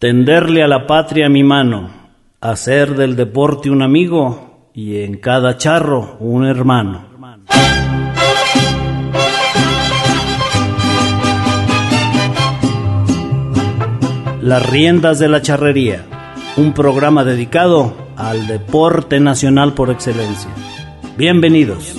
tenderle a la patria mi mano, hacer del deporte un amigo y en cada charro un hermano. Las riendas de la charrería, un programa dedicado al deporte nacional por excelencia. Bienvenidos.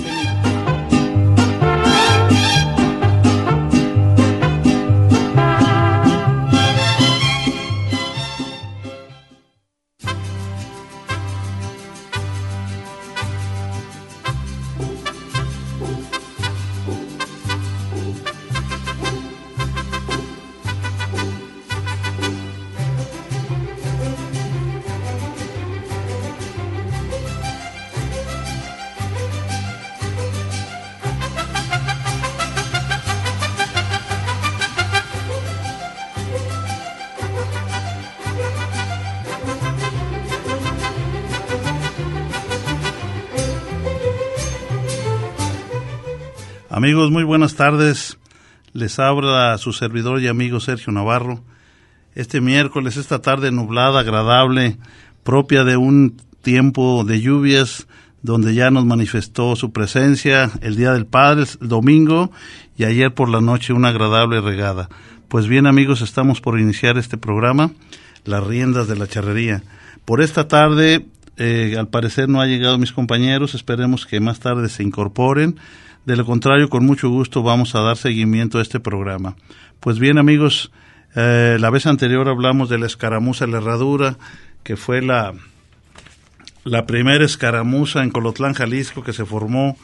Amigos, muy buenas tardes. Les habla su servidor y amigo Sergio Navarro. Este miércoles, esta tarde nublada, agradable, propia de un tiempo de lluvias, donde ya nos manifestó su presencia el Día del Padre, el domingo, y ayer por la noche una agradable regada. Pues bien, amigos, estamos por iniciar este programa, Las Riendas de la Charrería. Por esta tarde, al parecer no han llegado mis compañeros, esperemos que más tarde se incorporen. De lo contrario, con mucho gusto vamos a dar seguimiento a este programa. Pues bien, amigos, la vez anterior hablamos de la escaramuza La Herradura, que fue la primera escaramuza en Colotlán, Jalisco, que se formó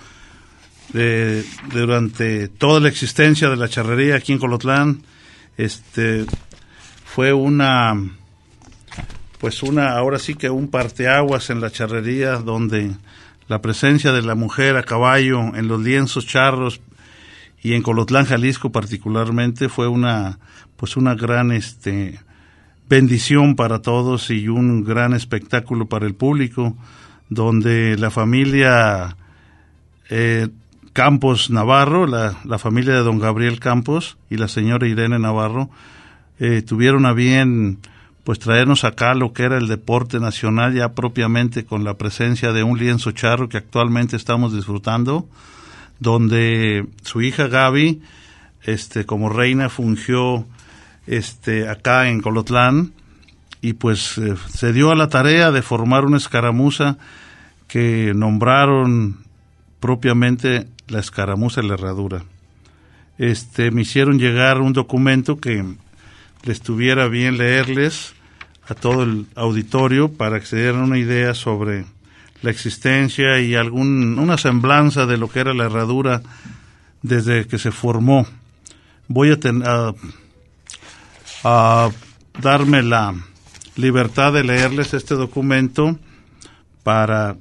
durante toda la existencia de la charrería aquí en Colotlán. Fue ahora sí que un parteaguas en la charrería, donde la presencia de la mujer a caballo en los lienzos charros y en Colotlán, Jalisco particularmente, fue una gran bendición para todos y un gran espectáculo para el público, donde la familia Campos Navarro, la familia de don Gabriel Campos y la señora Irene Navarro, tuvieron a bien traernos acá lo que era el deporte nacional, ya propiamente con la presencia de un lienzo charro que actualmente estamos disfrutando, donde su hija Gaby, como reina fungió acá en Colotlán, y se dio a la tarea de formar una escaramuza que nombraron propiamente la escaramuza La Herradura. Me hicieron llegar un documento que les tuviera bien leerles a todo el auditorio para que se dieran una idea sobre la existencia y una semblanza de lo que era la herradura desde que se formó. Voy a darme la libertad de leerles este documento para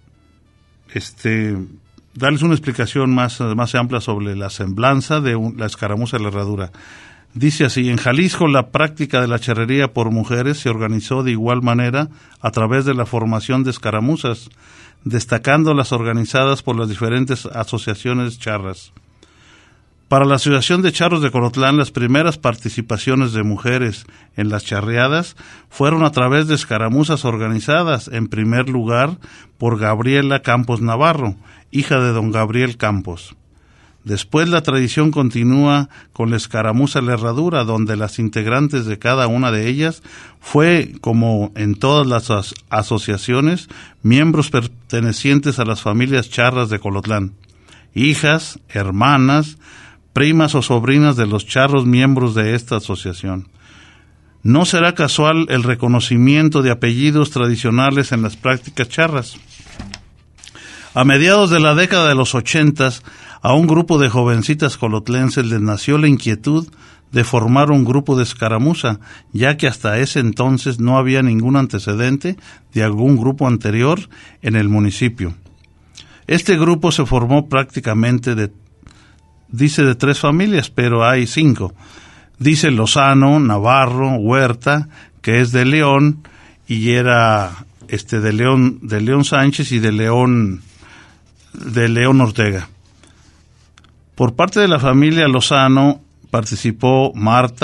darles una explicación más amplia sobre la semblanza de la escaramuza de la herradura. Dice así: en Jalisco la práctica de la charrería por mujeres se organizó de igual manera a través de la formación de escaramuzas, destacando las organizadas por las diferentes asociaciones charras. Para la Asociación de Charros de Colotlán, las primeras participaciones de mujeres en las charreadas fueron a través de escaramuzas organizadas, en primer lugar por Gabriela Campos Navarro, hija de don Gabriel Campos. Después la tradición continúa con la escaramuza La Herradura, donde las integrantes de cada una de ellas fue, como en todas las asociaciones, miembros pertenecientes a las familias charras de Colotlán, hijas, hermanas, primas o sobrinas de los charros miembros de esta asociación. No será casual el reconocimiento de apellidos tradicionales en las prácticas charras. A mediados de la década de los 80, a un grupo de jovencitas colotlenses les nació la inquietud de formar un grupo de escaramuza, ya que hasta ese entonces no había ningún antecedente de algún grupo anterior en el municipio. Este grupo se formó prácticamente de 3 familias, pero hay 5. Dice Lozano, Navarro, Huerta, que es de León, y era de León Sánchez y de León Ortega. Por parte de la familia Lozano participó Marta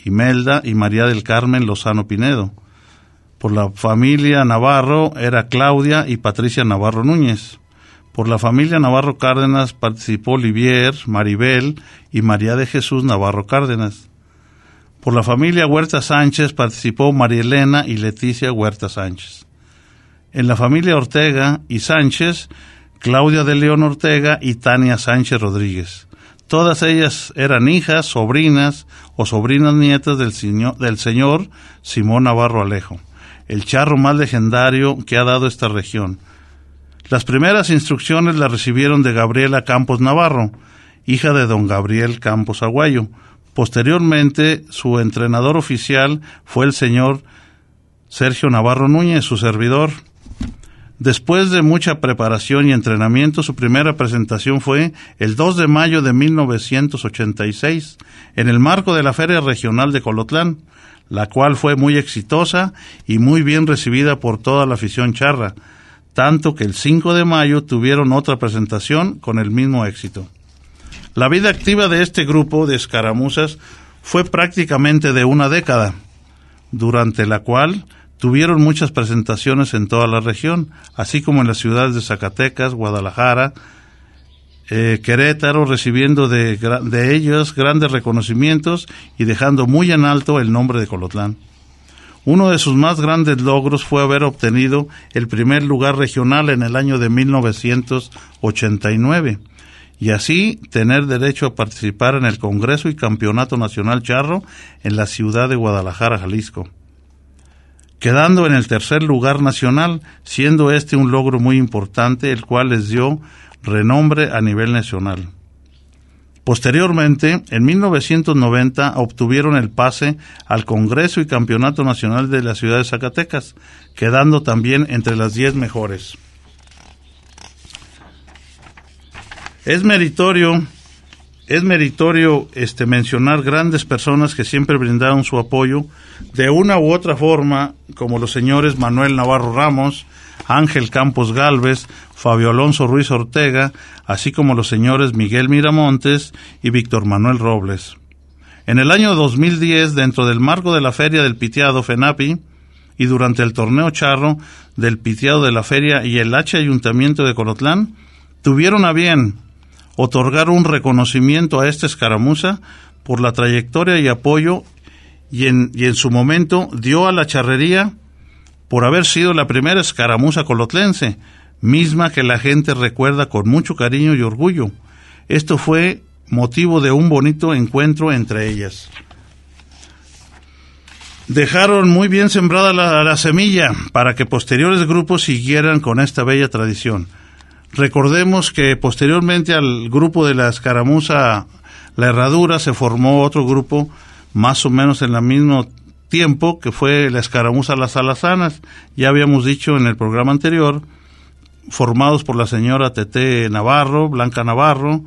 Imelda y María del Carmen Lozano Pinedo. Por la familia Navarro era Claudia y Patricia Navarro Núñez. Por la familia Navarro Cárdenas participó Olivier, Maribel y María de Jesús Navarro Cárdenas. Por la familia Huerta Sánchez participó María Elena y Leticia Huerta Sánchez. En la familia Ortega y Sánchez, Claudia de León Ortega y Tania Sánchez Rodríguez. Todas ellas eran hijas, sobrinas o sobrinas nietas del señor Simón Navarro Alejo, el charro más legendario que ha dado esta región. Las primeras instrucciones las recibieron de Gabriela Campos Navarro, hija de don Gabriel Campos Aguayo. Posteriormente, su entrenador oficial fue el señor Sergio Navarro Núñez, su servidor. Después de mucha preparación y entrenamiento, su primera presentación fue el 2 de mayo de 1986, en el marco de la Feria Regional de Colotlán, la cual fue muy exitosa y muy bien recibida por toda la afición charra, tanto que el 5 de mayo tuvieron otra presentación con el mismo éxito. La vida activa de este grupo de escaramuzas fue prácticamente de una década, durante la cual tuvieron muchas presentaciones en toda la región, así como en las ciudades de Zacatecas, Guadalajara, Querétaro, recibiendo de ellos grandes reconocimientos y dejando muy en alto el nombre de Colotlán. Uno de sus más grandes logros fue haber obtenido el primer lugar regional en el año de 1989 y así tener derecho a participar en el Congreso y Campeonato Nacional Charro en la ciudad de Guadalajara, Jalisco, quedando en el tercer lugar nacional, siendo este un logro muy importante, el cual les dio renombre a nivel nacional. Posteriormente, en 1990, obtuvieron el pase al Congreso y Campeonato Nacional de la ciudad de Zacatecas, quedando también entre las 10 mejores. Es meritorio mencionar grandes personas que siempre brindaron su apoyo de una u otra forma, como los señores Manuel Navarro Ramos, Ángel Campos Gálvez, Fabio Alonso Ruiz Ortega, así como los señores Miguel Miramontes y Víctor Manuel Robles. En el año 2010, dentro del marco de la Feria del Piteado FENAPI y durante el torneo charro del Piteado de la Feria y el H Ayuntamiento de Colotlán, tuvieron a bien otorgar un reconocimiento a esta escaramuza por la trayectoria y apoyo y en su momento dio a la charrería por haber sido la primera escaramuza colotlense, misma que la gente recuerda con mucho cariño y orgullo. Esto fue motivo de un bonito encuentro entre ellas. Dejaron muy bien sembrada la semilla para que posteriores grupos siguieran con esta bella tradición. Recordemos que posteriormente al grupo de la escaramuza La Herradura se formó otro grupo más o menos en el mismo tiempo, que fue la escaramuza Las Alazanas. Ya habíamos dicho en el programa anterior, formados por la señora Tete Navarro, Blanca Navarro,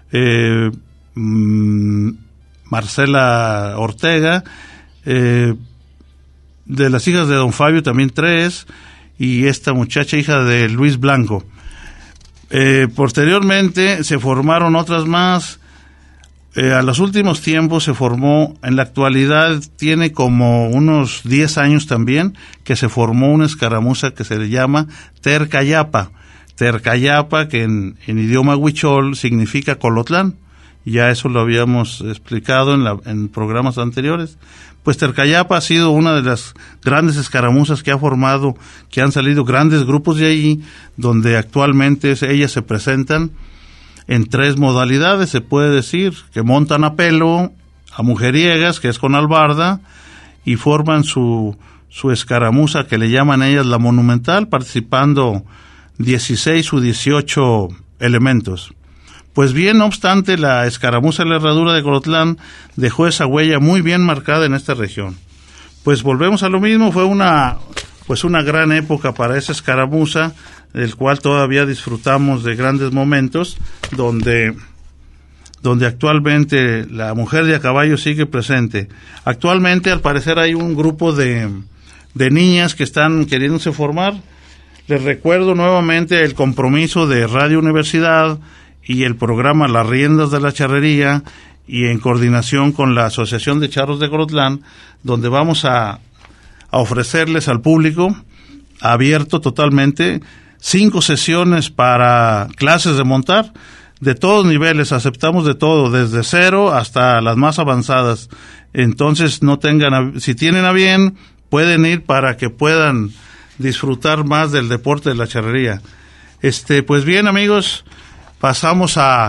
Marcela Ortega, de las hijas de don Fabio también 3, y esta muchacha hija de Luis Blanco. Posteriormente se formaron otras más. A los últimos tiempos se formó, en la actualidad tiene como unos 10 años también, que se formó una escaramuza que se le llama Tercayapa. Tercayapa, que en idioma huichol significa Colotlán. Ya eso lo habíamos explicado en programas anteriores. Pues Tercayapa ha sido una de las grandes escaramuzas que ha formado, que han salido grandes grupos de allí, donde actualmente ellas se presentan en 3 modalidades, se puede decir, que montan a pelo, a mujeriegas, que es con albarda, y forman su escaramuza que le llaman ellas la monumental, participando 16 u 18 elementos. Pues bien, no obstante, la escaramuza de la Herradura de Colotlán dejó esa huella muy bien marcada en esta región. Pues volvemos a lo mismo, fue una gran época para esa escaramuza, del cual todavía disfrutamos de grandes momentos, donde actualmente la mujer de a caballo sigue presente. Actualmente, al parecer, hay un grupo de niñas que están queriéndose formar. Les recuerdo nuevamente el compromiso de Radio Universidad y el programa Las Riendas de la Charrería y en coordinación con la Asociación de Charros de Colotlán, donde vamos a ofrecerles al público, abierto totalmente, 5 sesiones para clases de montar, de todos niveles, aceptamos de todo, desde 0 hasta las más avanzadas. Entonces, si tienen a bien, pueden ir para que puedan disfrutar más del deporte de la charrería. Pues bien, amigos, pasamos a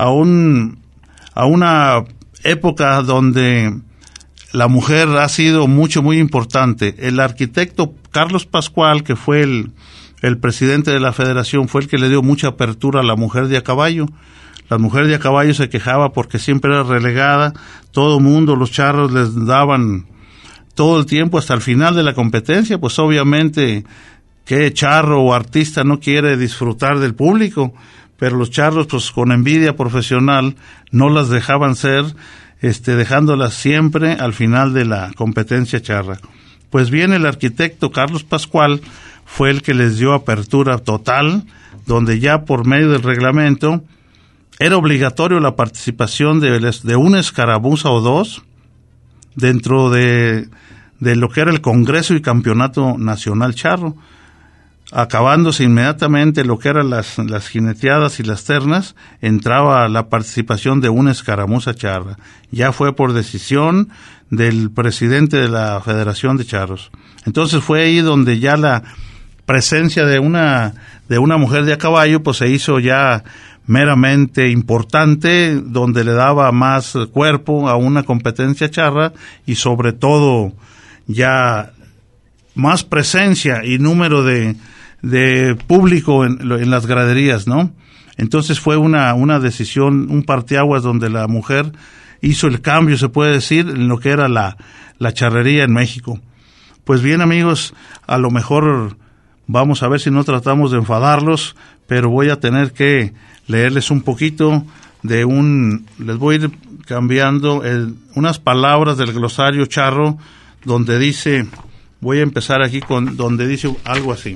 una época donde la mujer ha sido muy importante. El arquitecto Carlos Pascual, que fue el presidente de la federación, fue el que le dio mucha apertura a la mujer de a caballo. La mujer de a caballo se quejaba porque siempre era relegada, todo mundo, los charros les daban todo el tiempo hasta el final de la competencia, pues obviamente qué charro o artista no quiere disfrutar del público, pero los charros pues con envidia profesional no las dejaban ser, dejándolas siempre al final de la competencia charra. Pues bien, el arquitecto Carlos Pascual fue el que les dio apertura total, donde ya por medio del reglamento era obligatorio la participación de una escaramuza o 2 dentro de lo que era el Congreso y Campeonato Nacional Charro, acabándose inmediatamente lo que eran las jineteadas y las ternas, entraba la participación de una escaramuza charra. Ya fue por decisión del presidente de la Federación de Charros. Entonces fue ahí donde ya la presencia de una mujer de a caballo pues se hizo ya meramente importante, donde le daba más cuerpo a una competencia charra y sobre todo ya más presencia y número de público en las graderías, ¿no? Entonces fue una decisión, un parteaguas donde la mujer hizo el cambio, se puede decir, en lo que era la charrería en México. Pues bien, amigos, a lo mejor vamos a ver si no tratamos de enfadarlos, pero voy a tener que leerles un poquito les voy a ir cambiando unas palabras del glosario charro, donde dice, voy a empezar aquí donde dice algo así.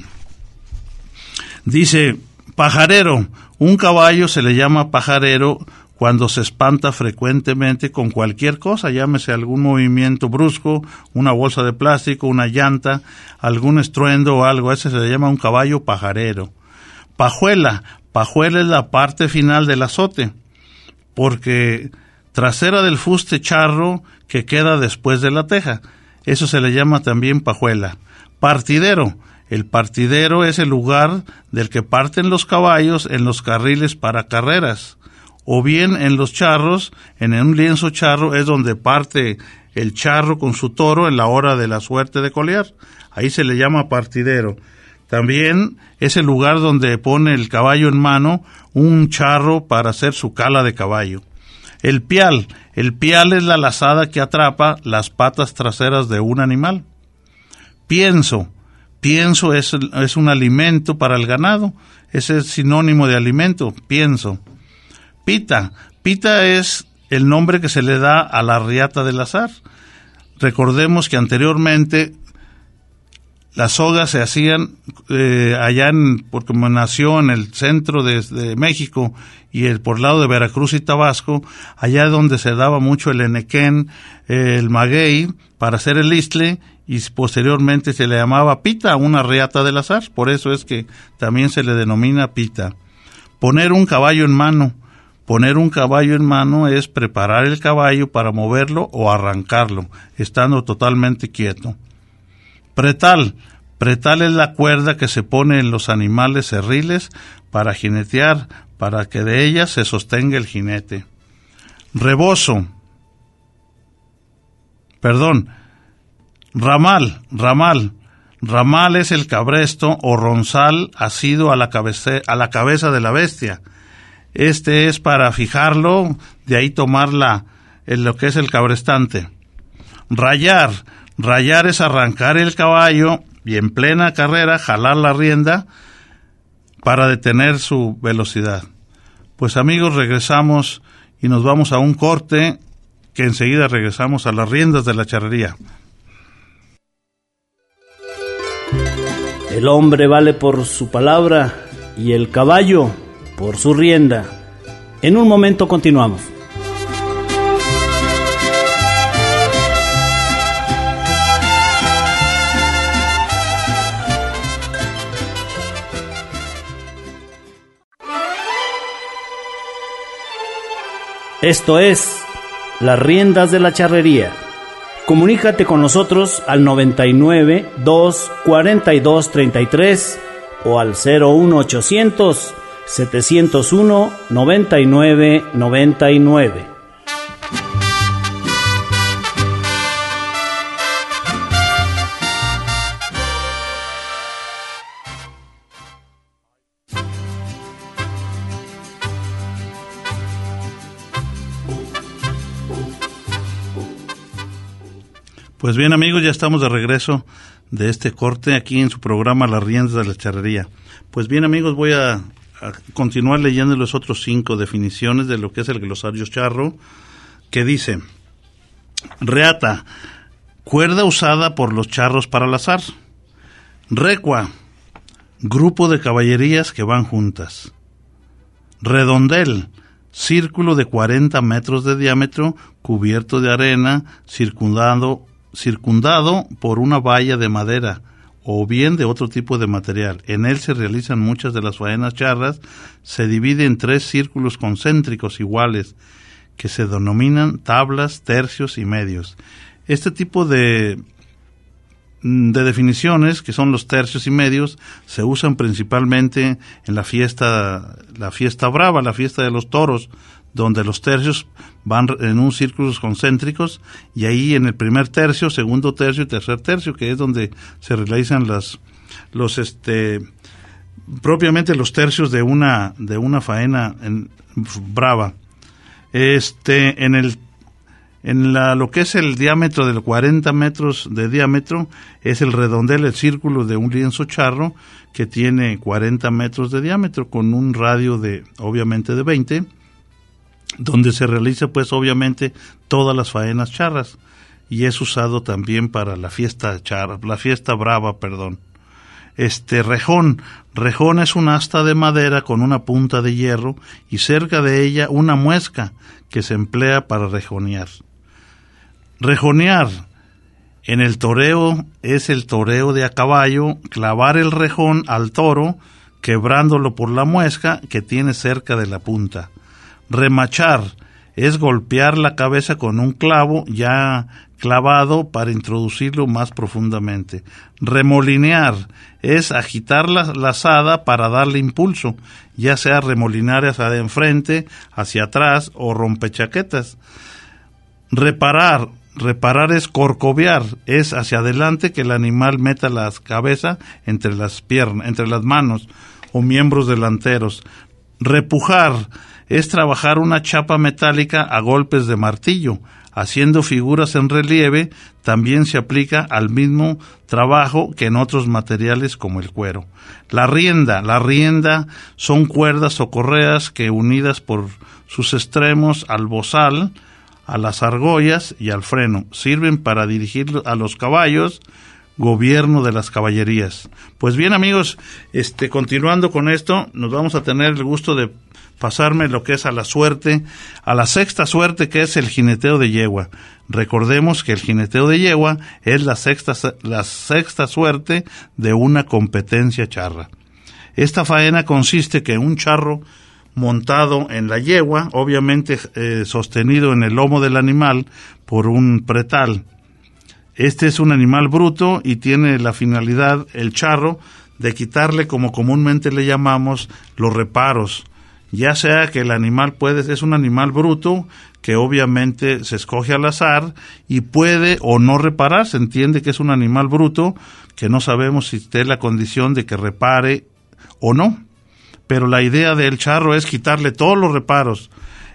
Dice, pajarero, un caballo se le llama pajarero cuando se espanta frecuentemente con cualquier cosa, llámese algún movimiento brusco, una bolsa de plástico, una llanta, algún estruendo o algo, ese se le llama un caballo pajarero. Pajuela es la parte final del azote, porque trasera del fuste charro que queda después de la teja, eso se le llama también pajuela. Partidero, el partidero es el lugar del que parten los caballos en los carriles para carreras, o bien en los charros, en un lienzo charro es donde parte el charro con su toro en la hora de la suerte de colear, ahí se le llama partidero. También es el lugar donde pone el caballo en mano un charro para hacer su cala de caballo. El pial es la lazada que atrapa las patas traseras de un animal. Pienso es un alimento para el ganado, ese es sinónimo de alimento, pienso. Pita es el nombre que se le da a la riata del azar. Recordemos que anteriormente las sogas se hacían porque nació en el centro de México y por el lado de Veracruz y Tabasco, allá donde se daba mucho el enequén, el maguey, para hacer el istle, y posteriormente se le llamaba pita, una riata del azar, por eso es que también se le denomina pita. Poner un caballo en mano es preparar el caballo para moverlo o arrancarlo, estando totalmente quieto. Pretal es la cuerda que se pone en los animales cerriles para jinetear, para que de ella se sostenga el jinete. Ramal es el cabresto o ronzal asido a la cabeza de la bestia. Este es para fijarlo, de ahí tomar lo que es el cabrestante. Rayar es arrancar el caballo y en plena carrera jalar la rienda para detener su velocidad. Pues amigos, regresamos y nos vamos a un corte, que enseguida regresamos a las riendas de la charrería. El hombre vale por su palabra y el caballo por su rienda. En un momento continuamos. Esto es Las Riendas de la Charrería. Comunícate con nosotros al 99 2 42 33 o al 01800 701 99 99. Pues bien, amigos, ya estamos de regreso de este corte aquí en su programa Las Riendas de la Charrería. Pues bien, amigos, voy a continuar leyendo los otros 5 definiciones de lo que es el glosario charro, que dice: reata, cuerda usada por los charros para lazar. Recua, grupo de caballerías que van juntas. Redondel, círculo de 40 metros de diámetro, cubierto de arena, circundado por una valla de madera o bien de otro tipo de material. En él se realizan muchas de las faenas charras. Se divide en 3 círculos concéntricos iguales que se denominan tablas, tercios y medios. Este tipo de definiciones, que son los tercios y medios, se usan principalmente en la fiesta brava, la fiesta de los toros, donde los tercios van en un círculos concéntricos, y ahí en el primer tercio, segundo tercio y tercer tercio, que es donde se realizan propiamente los tercios de una faena brava. Lo que es el diámetro de los 40 metros de diámetro, es el redondel, el círculo de un lienzo charro que tiene 40 metros de diámetro, con un radio obviamente de 20, donde se realiza pues obviamente todas las faenas charras, y es usado también para la fiesta brava. Rejón es un asta de madera con una punta de hierro y cerca de ella una muesca que se emplea para rejonear. Rejonear en el toreo es el toreo de a caballo, clavar el rejón al toro, quebrándolo por la muesca que tiene cerca de la punta. Remachar es golpear la cabeza con un clavo ya clavado para introducirlo más profundamente. Remolinear es agitar la lazada para darle impulso, ya sea remolinar hacia de enfrente, hacia atrás o rompechaquetas. Reparar es corcovear, es hacia adelante que el animal meta la cabeza entre las manos o miembros delanteros. Repujar es trabajar una chapa metálica a golpes de martillo, haciendo figuras en relieve. También se aplica al mismo trabajo que en otros materiales como el cuero. La rienda son cuerdas o correas que, unidas por sus extremos al bozal, a las argollas y al freno, sirven para dirigir a los caballos, gobierno de las caballerías. Pues bien, amigos, continuando con esto, nos vamos a tener el gusto de pasarme lo que es a la sexta suerte, que es el jineteo de yegua. Recordemos que el jineteo de yegua es la sexta suerte de una competencia charra. Esta faena consiste que un charro montado en la yegua, obviamente sostenido en el lomo del animal por un pretal. Este es un animal bruto y tiene la finalidad, el charro, de quitarle, como comúnmente le llamamos, los reparos. Ya sea que el animal es un animal bruto, que obviamente se escoge al azar y puede o no reparar. Se entiende que es un animal bruto, que no sabemos si esté en la condición de que repare o no. Pero la idea del charro es quitarle todos los reparos.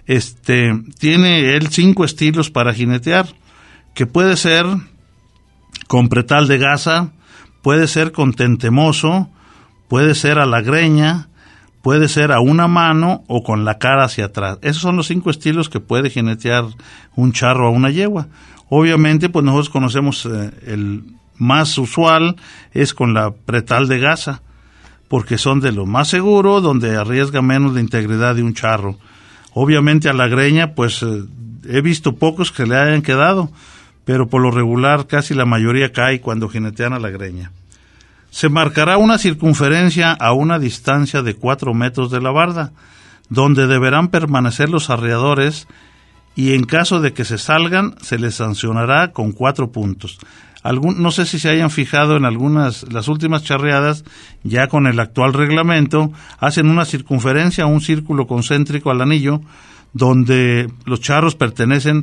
Tiene él 5 estilos para jinetear, que puede ser con pretal de gasa, puede ser con tentemoso, puede ser a la greña, puede ser a una mano o con la cara hacia atrás. Esos son los 5 estilos que puede jinetear un charro a una yegua. Obviamente, pues nosotros conocemos el más usual es con la pretal de gasa, porque son de lo más seguro, donde arriesga menos la integridad de un charro. Obviamente a la greña, pues he visto pocos que le hayan quedado, pero por lo regular casi la mayoría cae cuando jinetean a la greña. Se marcará una circunferencia a una distancia de 4 metros de la barda, donde deberán permanecer los arreadores y en caso de que se salgan, se les sancionará con 4 puntos. No sé si se hayan fijado en las últimas charreadas, ya con el actual reglamento, hacen una circunferencia, un círculo concéntrico al anillo, donde los charros permanecen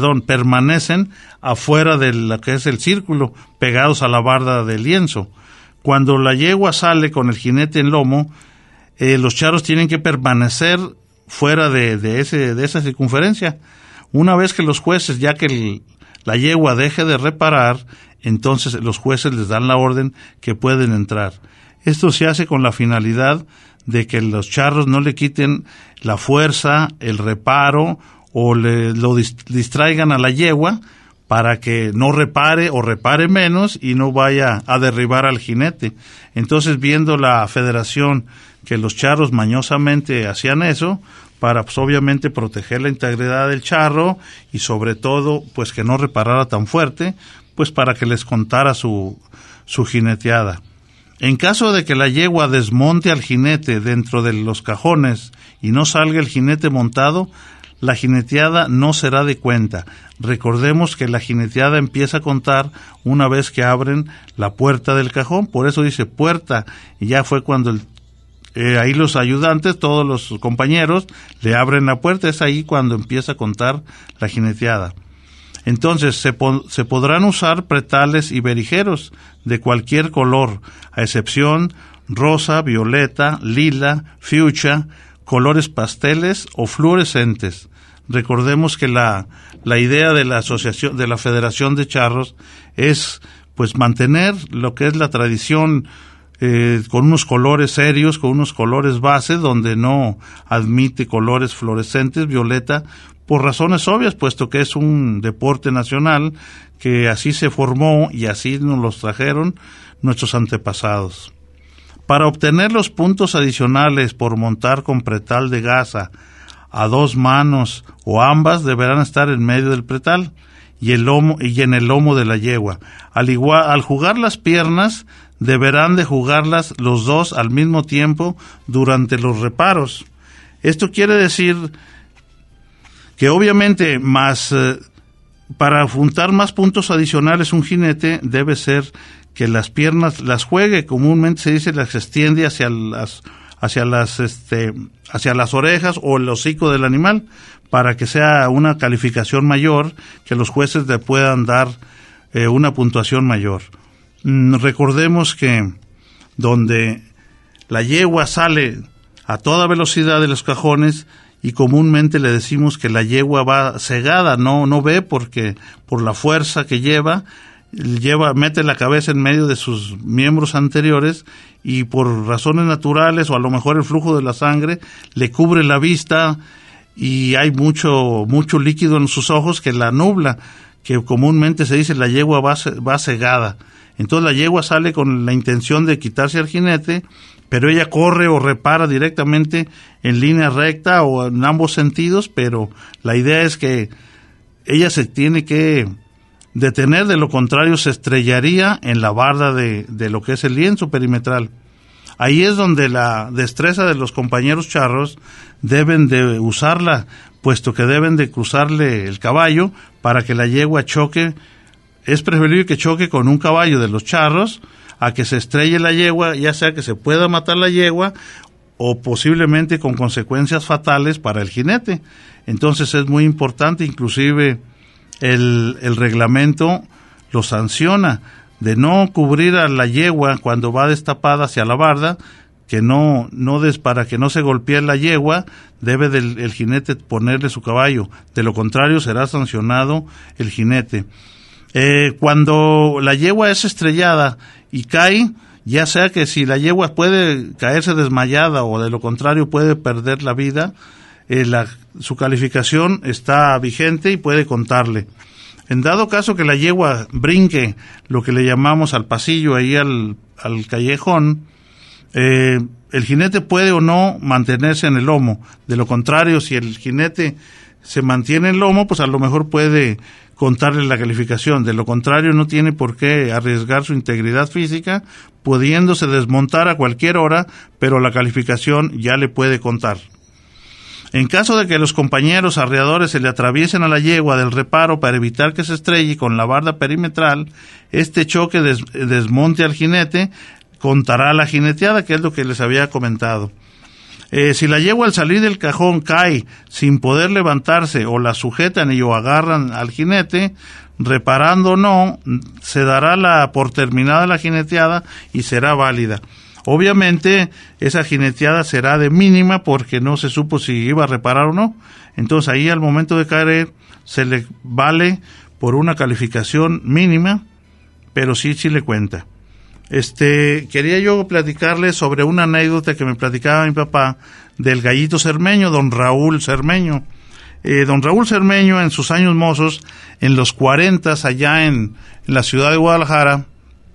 afuera de lo que es el círculo, pegados a la barda del lienzo. Cuando la yegua sale con el jinete en lomo, los charros tienen que permanecer fuera de esa circunferencia. Una vez que los jueces, ya que la yegua deje de reparar, entonces los jueces les dan la orden que pueden entrar. Esto se hace con la finalidad de que los charros no le quiten la fuerza, el reparo, o lo distraigan a la yegua para que no repare o repare menos y no vaya a derribar al jinete. Entonces, viendo la federación que los charros mañosamente hacían eso, para pues obviamente proteger la integridad del charro y sobre todo pues que no reparara tan fuerte, pues para que les contara su jineteada. En caso de que la yegua desmonte al jinete dentro de los cajones y no salga el jinete montado, la jineteada no será de cuenta. Recordemos que la jineteada empieza a contar una vez que abren la puerta del cajón, por eso dice puerta, y ya fue cuando ahí los ayudantes, todos los compañeros, le abren la puerta, es ahí cuando empieza a contar la jineteada. Entonces, se podrán usar pretales y berijeros de cualquier color, a excepción rosa, violeta, lila, fucsia, colores pasteles o fluorescentes. Recordemos que la idea de la asociación, de la Federación de Charros, es pues mantener lo que es la tradición con unos colores serios, con unos colores base, donde no admite colores fluorescentes, violeta, por razones obvias, puesto que es un deporte nacional que así se formó y así nos los trajeron nuestros antepasados. Para obtener los puntos adicionales por montar con pretal de gasa a 2 manos o ambas, deberán estar en medio del pretal y en el lomo de la yegua. Al jugar las piernas, deberán de jugarlas los dos al mismo tiempo durante los reparos. Esto quiere decir que obviamente para juntar más puntos adicionales un jinete debe ser que las piernas las juegue, comúnmente se dice las extiende hacia las orejas o el hocico del animal, para que sea una calificación mayor, que los jueces le puedan dar una puntuación mayor. Recordemos que donde la yegua sale a toda velocidad de los cajones, y comúnmente le decimos que la yegua va cegada, no ve porque por la fuerza que mete la cabeza en medio de sus miembros anteriores y por razones naturales o a lo mejor el flujo de la sangre le cubre la vista y hay mucho líquido en sus ojos que la nubla, que comúnmente se dice la yegua va cegada. Entonces la yegua sale con la intención de quitarse al jinete, pero ella corre o repara directamente en línea recta o en ambos sentidos, pero la idea es que ella se tiene que detener, de lo contrario se estrellaría en la barda de lo que es el lienzo perimetral. Ahí es donde la destreza de los compañeros charros deben de usarla, puesto que deben de cruzarle el caballo para que la yegua choque. Es preferible que choque con un caballo de los charros a que se estrelle la yegua, ya sea que se pueda matar la yegua o posiblemente con consecuencias fatales para el jinete. Entonces es muy importante, inclusive el reglamento lo sanciona, de no cubrir a la yegua cuando va destapada hacia la barda, para que no se golpee la yegua, debe el jinete ponerle su caballo, de lo contrario será sancionado el jinete. Cuando la yegua es estrellada y cae, ya sea que si la yegua puede caerse desmayada o de lo contrario puede perder la vida, su calificación está vigente y puede contarle. En dado caso que la yegua brinque lo que le llamamos al pasillo, ahí al callejón, el jinete puede o no mantenerse en el lomo. De lo contrario, si el jinete se mantiene en el lomo, pues a lo mejor puede contarle la calificación. De lo contrario, no tiene por qué arriesgar su integridad física, pudiéndose desmontar a cualquier hora, pero la calificación ya le puede contar. En caso de que los compañeros arreadores se le atraviesen a la yegua del reparo para evitar que se estrelle con la barda perimetral, este choque desmonte al jinete, contará la jineteada, que es lo que les había comentado. Si la yegua al salir del cajón cae sin poder levantarse o la sujetan y o agarran al jinete, reparando o no, se dará por terminada la jineteada y será válida. Obviamente esa jineteada será de mínima porque no se supo si iba a reparar o no. Entonces ahí al momento de caer se le vale por una calificación mínima, pero sí le cuenta. Quería yo platicarles sobre una anécdota que me platicaba mi papá del gallito cermeño, don Raúl Cermeño. Don Raúl Cermeño, en sus años mozos, en los 40, allá en la ciudad de Guadalajara,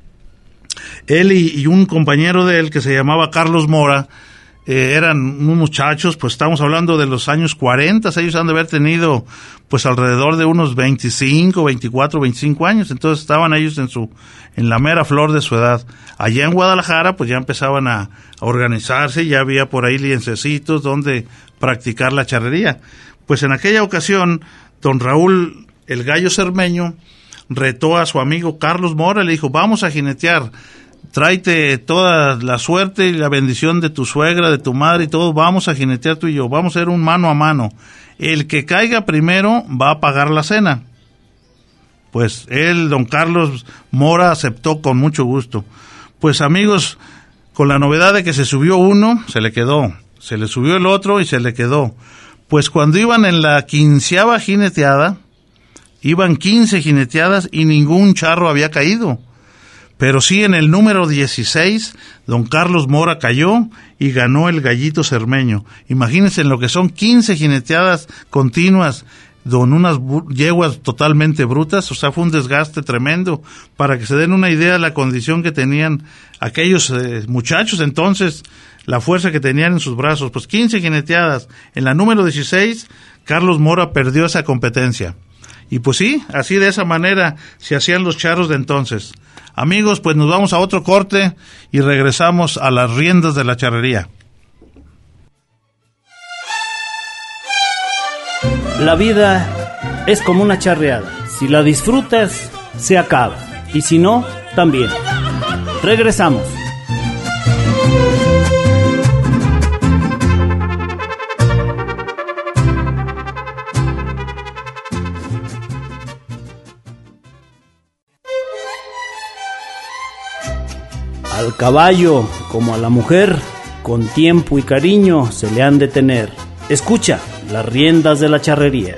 él y un compañero de él que se llamaba Carlos Mora, eran unos muchachos, pues estamos hablando de los años 40, ellos han de haber tenido pues alrededor de unos 25, 24, 25 años, entonces estaban ellos en la mera flor de su edad. Allá en Guadalajara pues ya empezaban a organizarse, ya había por ahí liencecitos donde practicar la charrería. Pues en aquella ocasión, don Raúl, el gallo cermeño, retó a su amigo Carlos Mora, le dijo, vamos a jinetear, tráete toda la suerte y la bendición de tu suegra, de tu madre y todo, vamos a jinetear tú y yo, vamos a hacer un mano a mano. El que caiga primero va a pagar la cena. Pues don Carlos Mora, aceptó con mucho gusto. Pues amigos, con la novedad de que se subió uno, se le quedó, se le subió el otro y se le quedó. Pues cuando iban en la 15ª jineteada, iban 15 jineteadas y ningún charro había caído. Pero sí en el número 16, don Carlos Mora cayó y ganó el gallito cermeño. Imagínense en lo que son 15 jineteadas continuas, con unas yeguas totalmente brutas, o sea, fue un desgaste tremendo, para que se den una idea de la condición que tenían aquellos muchachos entonces, la fuerza que tenían en sus brazos. Pues 15 jineteadas. En la número 16, Carlos Mora perdió esa competencia. Y pues sí, así de esa manera se hacían los charros de entonces. Amigos, pues nos vamos a otro corte y regresamos a las riendas de la charrería. La vida es como una charreada. Si la disfrutas, se acaba. Y si no, también. Regresamos. Al caballo, como a la mujer, con tiempo y cariño se le han de tener. Escucha las riendas de la charrería.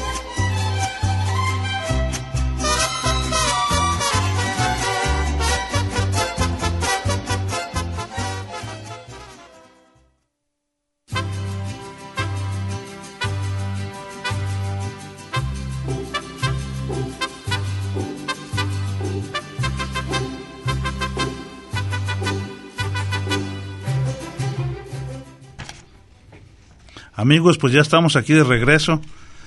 Amigos, pues ya estamos aquí de regreso,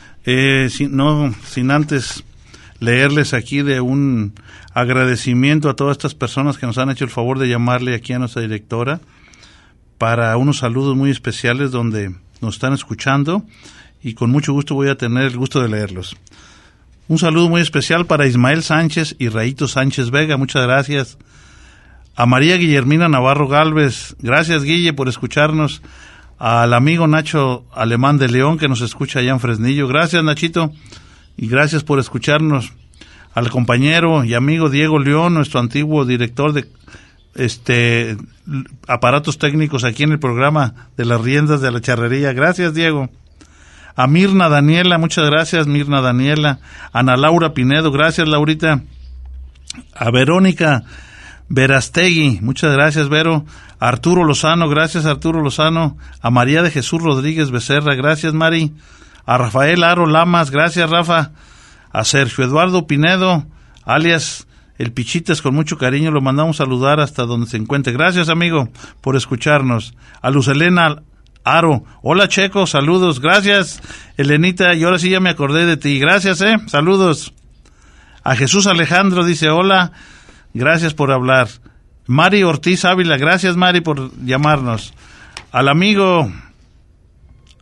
sin antes leerles aquí de un agradecimiento a todas estas personas que nos han hecho el favor de llamarle aquí a nuestra directora para unos saludos muy especiales donde nos están escuchando y con mucho gusto voy a tener el gusto de leerlos. Un saludo muy especial para Ismael Sánchez y Raíto Sánchez Vega, muchas gracias. A María Guillermina Navarro Gálvez, gracias Guille por escucharnos. Al amigo Nacho Alemán de León, que nos escucha allá en Fresnillo. Gracias, Nachito, y gracias por escucharnos. Al compañero y amigo Diego León, nuestro antiguo director de aparatos técnicos aquí en el programa de las riendas de la charrería. Gracias, Diego. A Mirna Daniela, muchas gracias, Mirna Daniela. Ana Laura Pinedo, gracias, Laurita. A Verónica Verastegui, muchas gracias, Vero. A Arturo Lozano, gracias, Arturo Lozano. A María de Jesús Rodríguez Becerra, gracias, Mari. A Rafael Aro Lamas, gracias, Rafa. A Sergio Eduardo Pinedo, alias El Pichitas, con mucho cariño lo mandamos saludar hasta donde se encuentre. Gracias, amigo, por escucharnos. A Luz Elena Aro, hola, Checo, saludos. Gracias, Elenita, y ahora sí ya me acordé de ti. Gracias, saludos. A Jesús Alejandro, dice, hola, gracias por hablar. Mari Ortiz Ávila, gracias, Mari, por llamarnos. Al amigo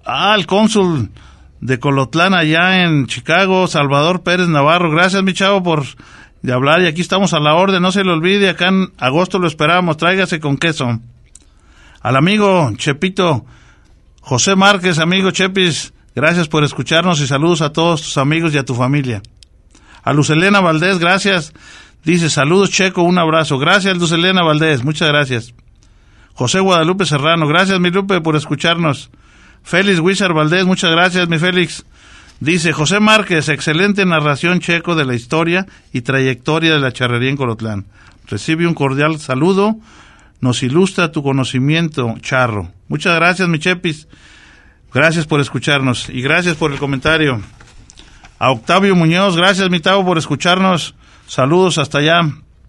el cónsul de Colotlán allá en Chicago, Salvador Pérez Navarro. Gracias, mi chavo, por de hablar, y aquí estamos a la orden, no se le olvide, acá en agosto lo esperamos, tráigase con queso. Al amigo Chepito José Márquez, amigo Chepis, gracias por escucharnos y saludos a todos tus amigos y a tu familia. A Lucelena Valdés, gracias, dice, saludos Checo, un abrazo. Gracias, Lucelena Valdés, muchas gracias. José Guadalupe Serrano, gracias, mi Lupe, por escucharnos. Félix Huizar Valdés, muchas gracias, mi Félix. Dice José Márquez, excelente narración, Checo, de la historia y trayectoria de la charrería en Colotlán. Recibe un cordial saludo, nos ilustra tu conocimiento, charro. Muchas gracias, mi Chepis. Gracias por escucharnos y gracias por el comentario. A Octavio Muñoz, gracias, mi Tavo, por escucharnos. Saludos hasta allá.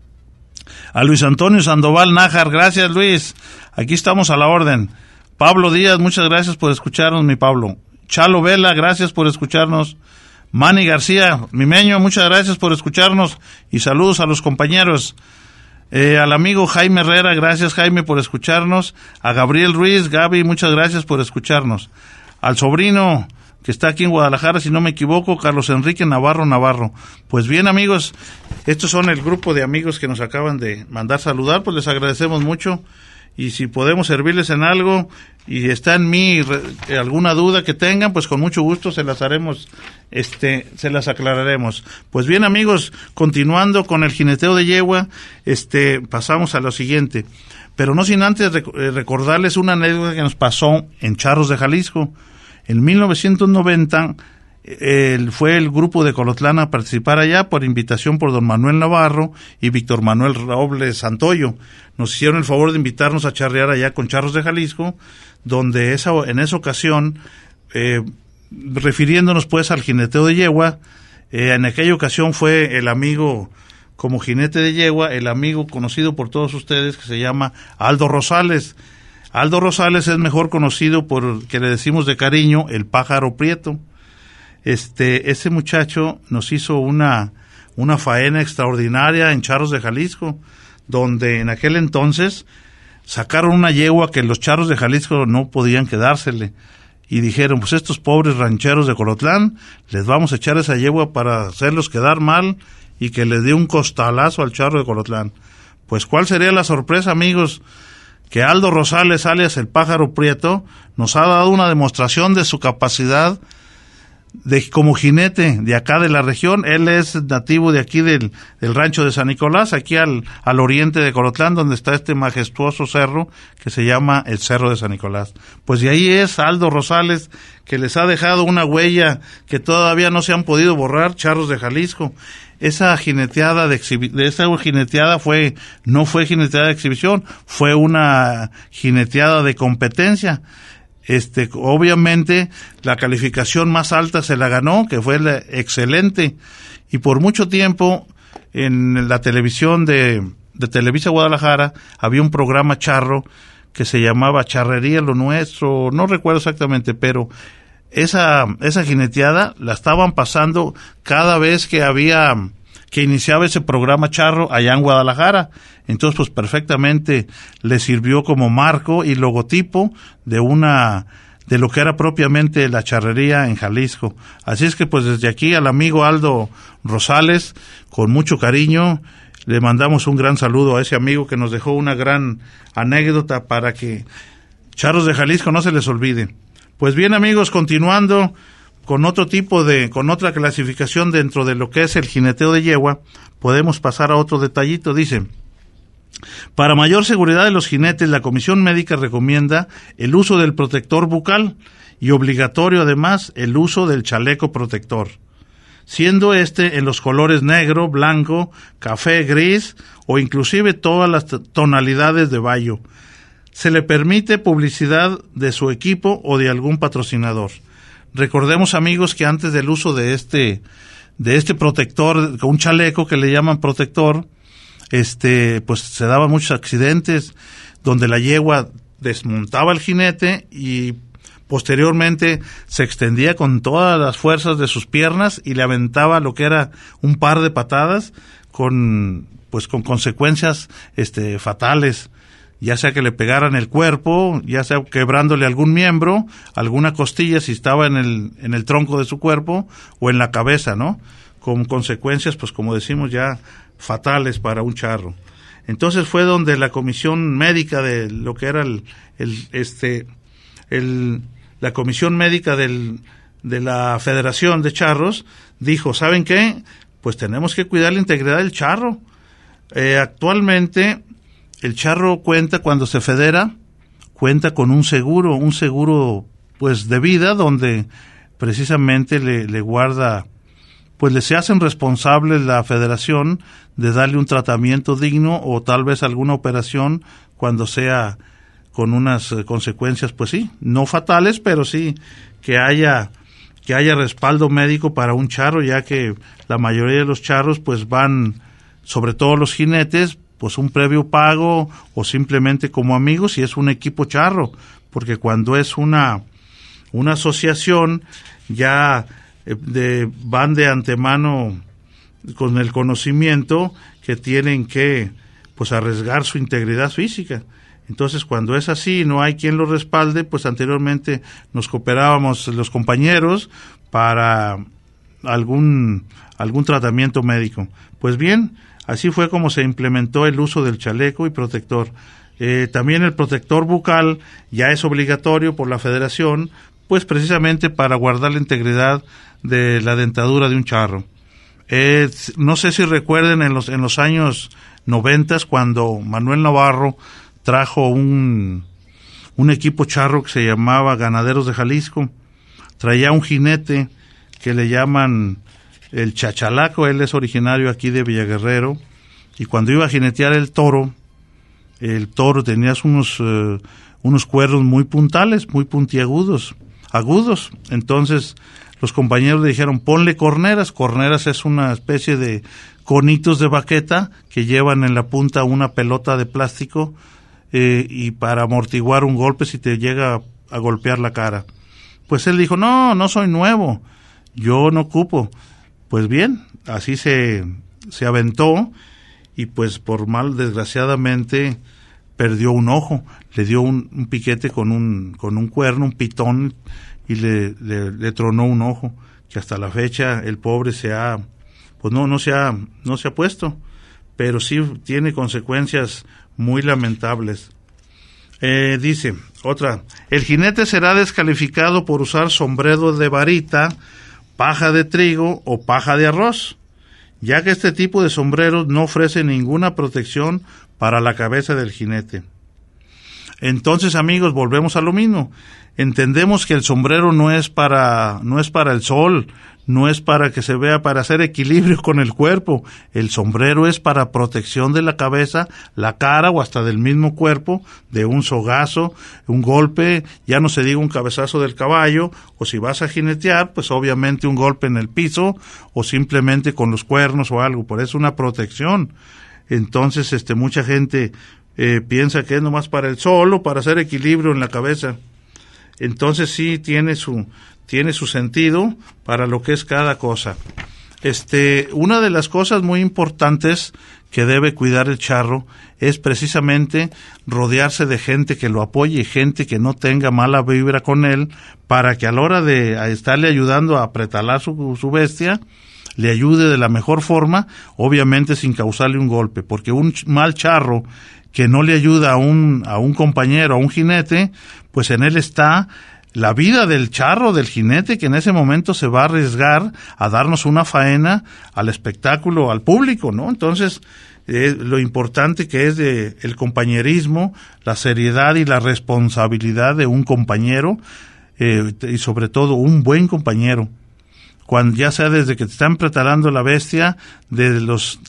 A Luis Antonio Sandoval Nájar, gracias, Luis. Aquí estamos a la orden. Pablo Díaz, muchas gracias por escucharnos, mi Pablo. Chalo Vela, gracias por escucharnos. Manny García, mi meño, muchas gracias por escucharnos y saludos a los compañeros. Al amigo Jaime Herrera, gracias Jaime por escucharnos. A Gabriel Ruiz, Gaby, muchas gracias por escucharnos. Al sobrino que está aquí en Guadalajara, si no me equivoco, Carlos Enrique Navarro. Pues bien, amigos, estos son el grupo de amigos que nos acaban de mandar saludar, pues les agradecemos mucho. Y si podemos servirles en algo y está en mí alguna duda que tengan, pues con mucho gusto se las haremos, se las aclararemos. Pues bien, amigos, continuando con el jineteo de yegua, pasamos a lo siguiente. Pero no sin antes recordarles una anécdota que nos pasó en Charros de Jalisco. En 1990 fue el grupo de Colotlán a participar allá por invitación por don Manuel Navarro y Víctor Manuel Robles Santoyo. Nos hicieron el favor de invitarnos a charrear allá con Charros de Jalisco, donde en esa ocasión, refiriéndonos pues al jineteo de yegua, en aquella ocasión fue el amigo, como jinete de yegua, el amigo conocido por todos ustedes que se llama Aldo Rosales. Aldo Rosales es mejor conocido por, que le decimos de cariño, el Pájaro Prieto. Ese muchacho nos hizo una faena extraordinaria en Charros de Jalisco, donde en aquel entonces sacaron una yegua que los Charros de Jalisco no podían quedársele, y dijeron, pues estos pobres rancheros de Colotlán, les vamos a echar esa yegua para hacerlos quedar mal y que les dé un costalazo al charro de Colotlán. Pues ¿cuál sería la sorpresa, amigos? Que Aldo Rosales, alias el Pájaro Prieto, nos ha dado una demostración de su capacidad como jinete de acá de la región. Él es nativo de aquí del rancho de San Nicolás, aquí al oriente de Colotlán, donde está este majestuoso cerro que se llama el Cerro de San Nicolás. Pues de ahí es Aldo Rosales, que les ha dejado una huella que todavía no se han podido borrar, Charros de Jalisco. Esa jineteada no fue jineteada de exhibición, fue una jineteada de competencia. Obviamente la calificación más alta se la ganó, que fue la excelente, y por mucho tiempo en la televisión de Televisa Guadalajara había un programa charro que se llamaba Charrería Lo Nuestro, no recuerdo exactamente, pero esa jineteada la estaban pasando cada vez que iniciaba ese programa charro allá en Guadalajara. Entonces, pues perfectamente le sirvió como marco y logotipo de lo que era propiamente la charrería en Jalisco. Así es que pues desde aquí al amigo Aldo Rosales, con mucho cariño, le mandamos un gran saludo a ese amigo que nos dejó una gran anécdota para que Charros de Jalisco no se les olvide. Pues bien, amigos, continuando con otra clasificación dentro de lo que es el jineteo de yegua, podemos pasar a otro detallito. Dice, para mayor seguridad de los jinetes, la Comisión Médica recomienda el uso del protector bucal y obligatorio además el uso del chaleco protector, siendo en los colores negro, blanco, café, gris o inclusive todas las tonalidades de bayo. Se le permite publicidad de su equipo o de algún patrocinador. Recordemos, amigos, que antes del uso de este protector, un chaleco que le llaman protector, pues se daban muchos accidentes donde la yegua desmontaba el jinete y posteriormente se extendía con todas las fuerzas de sus piernas y le aventaba lo que era un par de patadas con consecuencias fatales. ya sea que le pegaran el cuerpo, ya sea quebrándole algún miembro, alguna costilla si estaba en el tronco de su cuerpo, o en la cabeza, ¿no? Con consecuencias, pues como decimos, ya fatales para un charro. Entonces fue donde la comisión médica de lo que era la comisión médica de la Federación de Charros dijo, ¿saben qué? Pues tenemos que cuidar la integridad del charro. Actualmente el charro cuando se federa, cuenta con un seguro pues de vida, donde precisamente le guarda, pues le se hacen responsables la federación de darle un tratamiento digno o tal vez alguna operación cuando sea con unas consecuencias, pues sí, no fatales, pero sí que haya respaldo médico para un charro, ya que la mayoría de los charros pues van, sobre todo los jinetes, pues un previo pago o simplemente como amigos, y es un equipo charro, porque cuando es una asociación ya van de antemano con el conocimiento que tienen que pues arriesgar su integridad física. Entonces, cuando es así, no hay quien lo respalde, pues anteriormente nos cooperábamos los compañeros para algún tratamiento médico. Pues bien, así fue como se implementó el uso del chaleco y protector. También el protector bucal ya es obligatorio por la federación, pues precisamente para guardar la integridad de la dentadura de un charro. No sé si recuerden en los años 90, cuando Manuel Navarro trajo un equipo charro que se llamaba Ganaderos de Jalisco. Traía un jinete que le llaman el Chachalaco, él es originario aquí de Villaguerrero, y cuando iba a jinetear el toro tenía unos cuernos muy puntales, muy puntiagudos, agudos. Entonces los compañeros le dijeron, ponle corneras. Corneras es una especie de conitos de baqueta que llevan en la punta una pelota de plástico, y para amortiguar un golpe si te llega a golpear la cara. Pues él dijo, no soy nuevo, yo no ocupo. Pues bien, así se aventó, y pues por mal, desgraciadamente, perdió un ojo, le dio un piquete con un cuerno, un pitón, y le tronó un ojo, que hasta la fecha el pobre no se ha puesto, pero sí tiene consecuencias muy lamentables. Dice otra, el jinete será descalificado por usar sombrero de varita, paja de trigo o paja de arroz, ya que este tipo de sombreros no ofrece ninguna protección para la cabeza del jinete. Entonces, amigos, volvemos a lo mismo. Entendemos que el sombrero no es para el sol, no es para que se vea, para hacer equilibrio con el cuerpo. El sombrero es para protección de la cabeza, la cara o hasta del mismo cuerpo, de un sogazo, un golpe, ya no se diga un cabezazo del caballo, o si vas a jinetear, pues obviamente un golpe en el piso, o simplemente con los cuernos o algo, por eso es una protección. Entonces, mucha gente piensa que es nomás para el sol o para hacer equilibrio en la cabeza. Entonces sí tiene su sentido para lo que es cada cosa. Una de las cosas muy importantes que debe cuidar el charro es precisamente rodearse de gente que lo apoye, gente que no tenga mala vibra con él, para que a la hora de estarle ayudando a apretalar su bestia, le ayude de la mejor forma, obviamente sin causarle un golpe, porque un mal charro que no le ayuda a un compañero, a un jinete, pues en él está la vida del charro, del jinete, que en ese momento se va a arriesgar a darnos una faena al espectáculo, al público, ¿no? Entonces, lo importante que es el compañerismo, la seriedad y la responsabilidad de un compañero, y sobre todo un buen compañero. Cuando ya sea desde que te están preparando la bestia, de los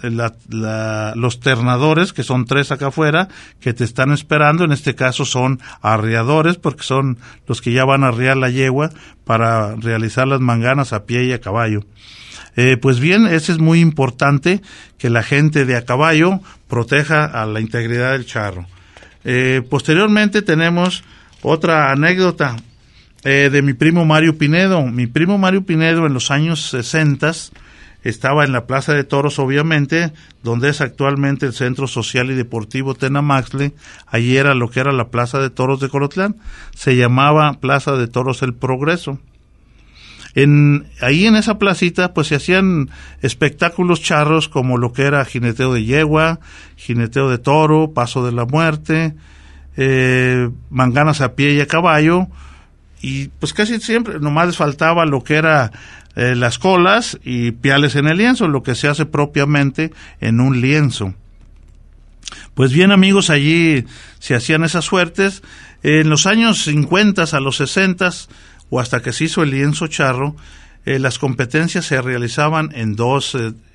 ternadores, que son 3 acá afuera, que te están esperando, en este caso son arriadores, porque son los que ya van a arriar la yegua para realizar las manganas a pie y a caballo. Pues bien, ese es muy importante, que la gente de a caballo proteja a la integridad del charro. Posteriormente tenemos otra anécdota de mi primo Mario Pinedo. Mi primo Mario Pinedo en los años 60 estaba en la Plaza de Toros, obviamente, donde es actualmente el Centro Social y Deportivo Tenamaxle. Allí era lo que era la Plaza de Toros de Colotlán. Se llamaba Plaza de Toros El Progreso. Ahí en esa placita pues se hacían espectáculos charros como lo que era jineteo de yegua, jineteo de toro, paso de la muerte, manganas a pie y a caballo, y pues casi siempre nomás les faltaba lo que era las colas y piales en el lienzo, lo que se hace propiamente en un lienzo. Pues bien, amigos, allí se hacían esas suertes. En los años 50 a los 60 o hasta que se hizo el lienzo charro, las competencias se realizaban en dos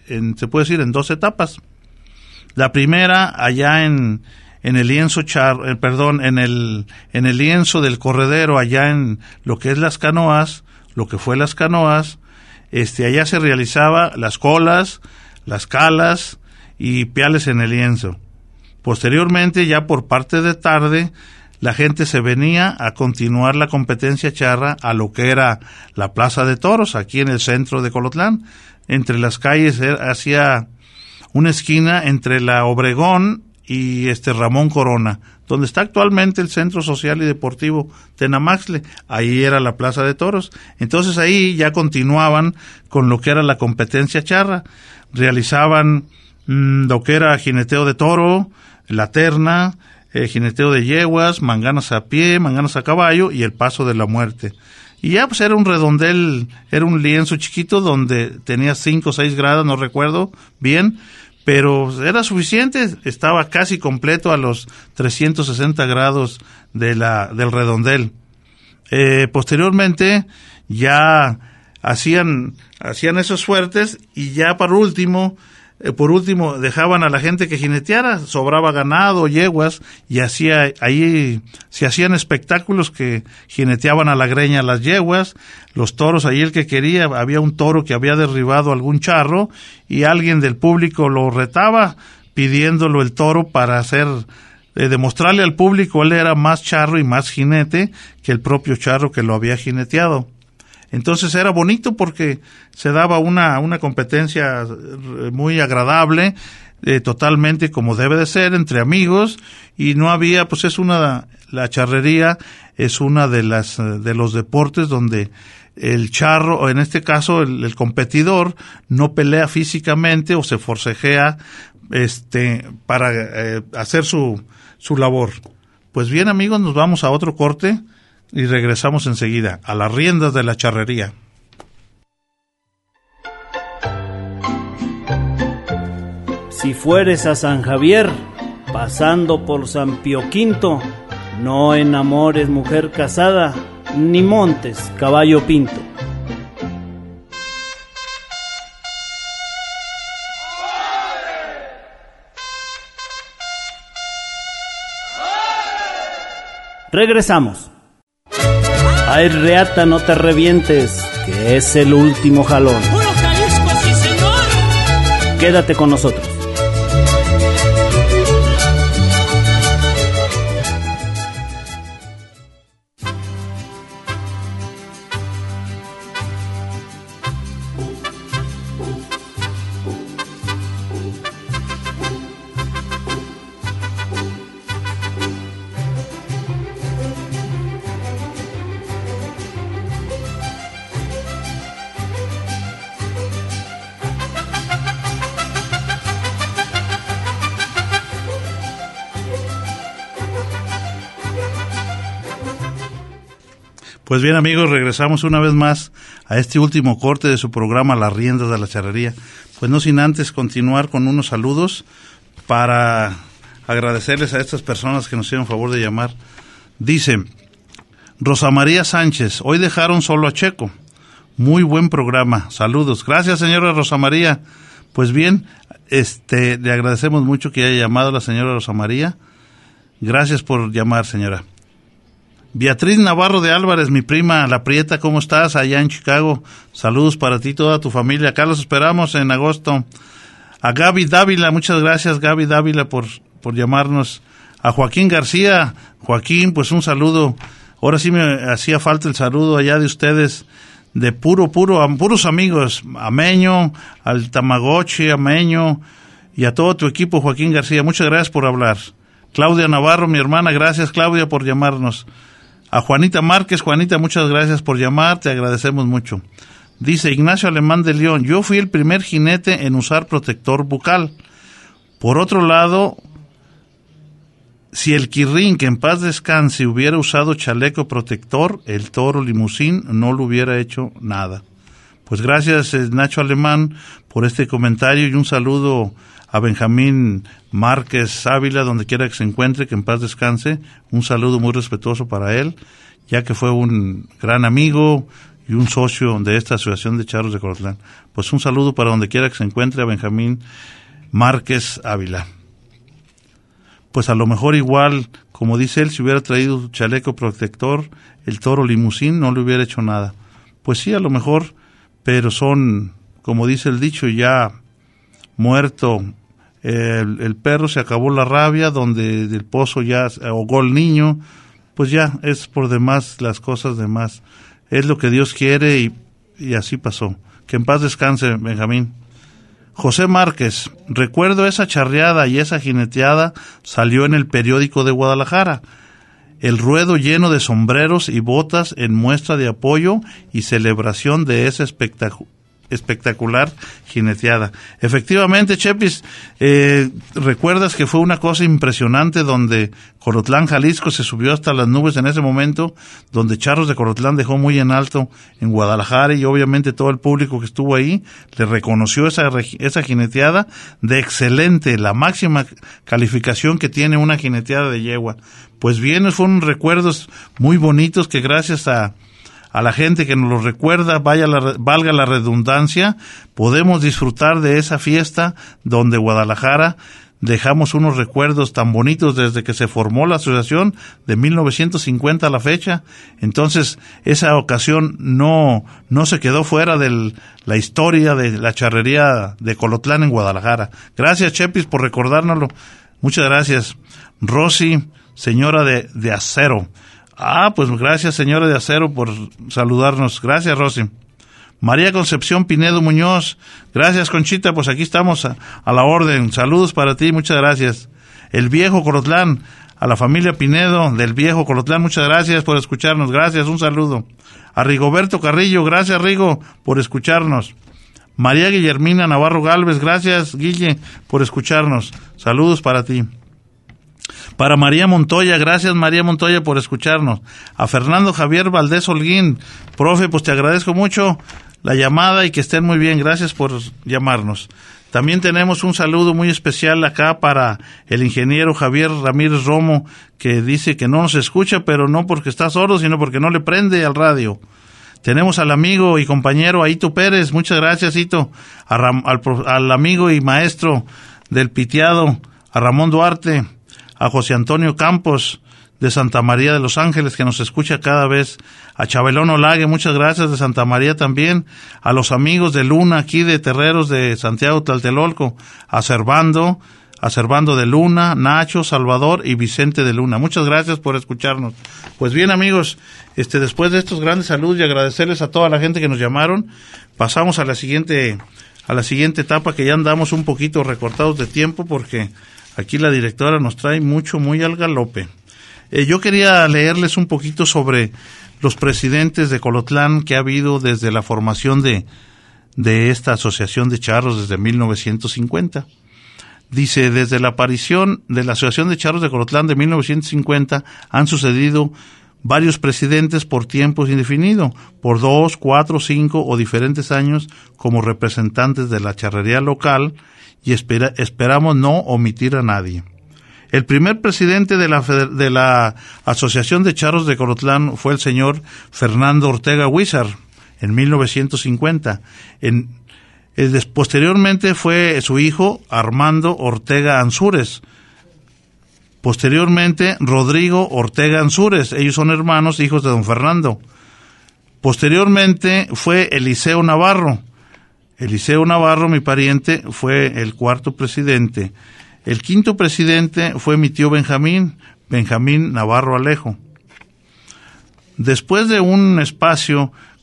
etapas. La primera allá en el lienzo charro, en el lienzo del corredero, allá en lo que es las canoas, lo que fue las canoas, allá se realizaba las colas, las calas y piales en el lienzo. Posteriormente, ya por parte de tarde, la gente se venía a continuar la competencia charra a lo que era la Plaza de Toros, aquí en el centro de Colotlán. Entre las calles hacía una esquina entre la Obregón y Ramón Corona, donde está actualmente el Centro Social y Deportivo Tenamaxle. Ahí era la Plaza de Toros. Entonces ahí ya continuaban con lo que era la competencia charra. Realizaban lo que era jineteo de toro, la terna, jineteo de yeguas, manganas a pie, manganas a caballo y el paso de la muerte. Y ya pues era un redondel, era un lienzo chiquito donde tenía 5 o 6 gradas, no recuerdo bien, pero era suficiente, estaba casi completo a los 360 grados del redondel. Posteriormente ya hacían esos suertes y ya por último dejaban a la gente que jineteara, sobraba ganado, yeguas, y ahí se hacían espectáculos que jineteaban a la greña las yeguas, los toros, ahí el que quería, había un toro que había derribado algún charro y alguien del público lo retaba pidiéndolo el toro para demostrarle al público él era más charro y más jinete que el propio charro que lo había jineteado. Entonces era bonito porque se daba una competencia muy agradable, totalmente como debe de ser, entre amigos, y no había, pues la charrería es una de los deportes donde el charro, o en este caso el competidor, no pelea físicamente o se forcejea para hacer su labor. Pues bien, amigos, nos vamos a otro corte y regresamos enseguida a las riendas de la charrería. Si fueres a San Javier, pasando por San Pío V, no enamores mujer casada, ni montes caballo pinto. Regresamos. Ay, reata, no te revientes, que es el último jalón. ¡Puro Jalisco, sí, señor! Quédate con nosotros. Pues bien, amigos, regresamos una vez más a este último corte de su programa Las Riendas de la Charrería. Pues no sin antes continuar con unos saludos para agradecerles a estas personas que nos hicieron favor de llamar. Dice Rosa María Sánchez, hoy dejaron solo a Checo. Muy buen programa, saludos. Gracias, señora Rosa María. Pues bien, le agradecemos mucho que haya llamado a la señora Rosa María. Gracias por llamar, señora. Beatriz Navarro de Álvarez, mi prima, la Prieta, ¿cómo estás? Allá en Chicago. Saludos para ti y toda tu familia. Acá los esperamos en agosto. A Gaby Dávila, muchas gracias, Gaby Dávila, por llamarnos. A Joaquín García. Joaquín, pues un saludo. Ahora sí me hacía falta el saludo allá de ustedes, de puros amigos, a Meño, al Tamagotchi, a Meño y a todo tu equipo, Joaquín García. Muchas gracias por hablar. Claudia Navarro, mi hermana, gracias Claudia por llamarnos. A Juanita Márquez, Juanita, muchas gracias por llamar, te agradecemos mucho. Dice Ignacio Alemán de León, yo fui el primer jinete en usar protector bucal. Por otro lado, si el Quirrín, que en paz descanse, hubiera usado chaleco protector, el Toro Limusín no le hubiera hecho nada. Pues gracias, Nacho Alemán, por este comentario y un saludo a Benjamín Márquez Ávila, donde quiera que se encuentre, que en paz descanse. Un saludo muy respetuoso para él, ya que fue un gran amigo y un socio de esta Asociación de Charros de Colotlán. Pues un saludo para donde quiera que se encuentre a Benjamín Márquez Ávila. Pues a lo mejor igual, como dice él, si hubiera traído su chaleco protector, el Toro Limusín no le hubiera hecho nada. Pues sí, a lo mejor, pero son, como dice el dicho, ya muerto el perro, se acabó la rabia, donde del pozo ya ahogó el niño, pues ya es por demás las cosas demás. Es lo que Dios quiere y así pasó. Que en paz descanse, Benjamín. José Márquez, recuerdo esa charreada y esa jineteada salió en el periódico de Guadalajara. El ruedo lleno de sombreros y botas en muestra de apoyo y celebración de esa espectacular jineteada. Efectivamente, Chepis, recuerdas que fue una cosa impresionante donde Colotlán, Jalisco, se subió hasta las nubes en ese momento, donde Charros de Colotlán dejó muy en alto en Guadalajara y obviamente todo el público que estuvo ahí le reconoció esa jineteada de excelente, la máxima calificación que tiene una jineteada de yegua. Pues bien, fueron recuerdos muy bonitos que gracias a la gente que nos lo recuerda, valga la redundancia, podemos disfrutar de esa fiesta donde Guadalajara dejamos unos recuerdos tan bonitos desde que se formó la asociación de 1950 a la fecha. Entonces, esa ocasión no se quedó fuera de la historia de la charrería de Colotlán en Guadalajara. Gracias, Chepis, por recordárnoslo. Muchas gracias. Rosy, señora de Acero. Pues gracias, señora de Acero, por saludarnos. Gracias, Rosy. María Concepción Pinedo Muñoz. Gracias, Conchita, pues aquí estamos a la orden. Saludos para ti, muchas gracias. El Viejo Colotlán, a la familia Pinedo del Viejo Colotlán, muchas gracias por escucharnos. Gracias, un saludo. A Rigoberto Carrillo, gracias, Rigo, por escucharnos. María Guillermina Navarro Galvez, gracias, Guille, por escucharnos. Saludos para ti. Para María Montoya, gracias María Montoya por escucharnos. A Fernando Javier Valdés Holguín, profe, pues te agradezco mucho la llamada y que estén muy bien, gracias por llamarnos. También tenemos un saludo muy especial acá para el ingeniero Javier Ramírez Romo, que dice que no nos escucha, pero no porque está sordo, sino porque no le prende al radio. Tenemos al amigo y compañero Aito Pérez, muchas gracias Ito, al amigo y maestro del piteado, a Ramón Duarte, a José Antonio Campos de Santa María de los Ángeles, que nos escucha cada vez, a Chabelón Olague, muchas gracias, de Santa María también, a los amigos de Luna, aquí de Terreros de Santiago Tlaltelolco, a Servando de Luna, Nacho, Salvador y Vicente de Luna, muchas gracias por escucharnos. Pues bien, amigos, después de estos grandes saludos y agradecerles a toda la gente que nos llamaron, pasamos a la siguiente etapa, que ya andamos un poquito recortados de tiempo porque aquí la directora nos trae muy al galope. Yo quería leerles un poquito sobre los presidentes de Colotlán que ha habido desde la formación de esta asociación de charros desde 1950. Dice, desde la aparición de la Asociación de Charros de Colotlán de 1950 han sucedido varios presidentes por tiempos indefinidos, por 2, 4, 5 o diferentes años como representantes de la charrería local, y esperamos no omitir a nadie. El primer presidente de la Asociación de Charros de Colotlán fue el señor Fernando Ortega Huizar, en 1950. Posteriormente fue su hijo Armando Ortega Ansúrez. Posteriormente Rodrigo Ortega Ansúrez, ellos son hermanos, hijos de don Fernando. Posteriormente fue Eliseo Navarro. Eliseo Navarro, mi pariente, fue el cuarto presidente. El quinto presidente fue mi tío Benjamín Navarro Alejo. Después de un espacio,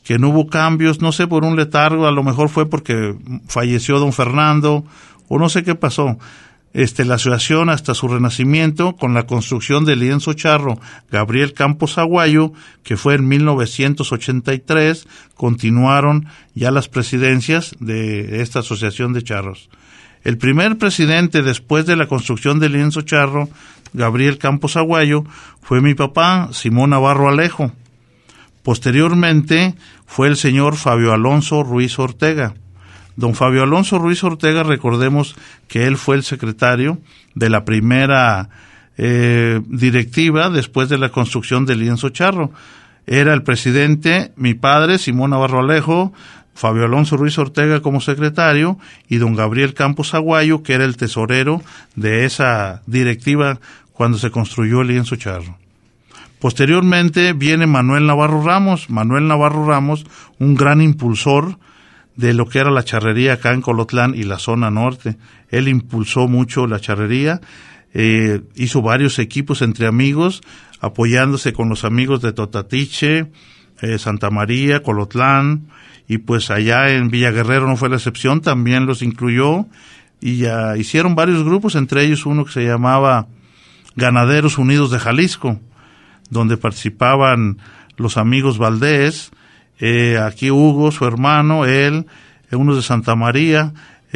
que no hubo cambios, no sé, por un letargo, a lo mejor fue porque falleció don Fernando, o no sé qué pasó. La asociación hasta su renacimiento con la construcción del lienzo charro Gabriel Campos Aguayo, que fue en 1983, continuaron ya las presidencias de esta asociación de charros. El primer presidente después de la construcción del lienzo charro Gabriel Campos Aguayo fue mi papá, Simón Navarro Alejo. Posteriormente fue el señor Fabio Alonso Ruiz Ortega. Don Fabio Alonso Ruiz Ortega, recordemos que él fue el secretario de la primera directiva después de la construcción del lienzo charro. Era el presidente, mi padre, Simón Navarro Alejo, Fabio Alonso Ruiz Ortega como secretario, y don Gabriel Campos Aguayo, que era el tesorero de esa directiva cuando se construyó el lienzo charro. Posteriormente viene Manuel Navarro Ramos. Manuel Navarro Ramos, un gran impulsor de lo que era la charrería acá en Colotlán y la zona norte. Él impulsó mucho la charrería, hizo varios equipos entre amigos, apoyándose con los amigos de Totatiche, Santa María, Colotlán, y pues allá en Villaguerrero no fue la excepción, también los incluyó, y ya hicieron varios grupos, entre ellos uno que se llamaba Ganaderos Unidos de Jalisco, donde participaban los amigos Valdés, aquí Hugo, su hermano, él, unos de Santa María,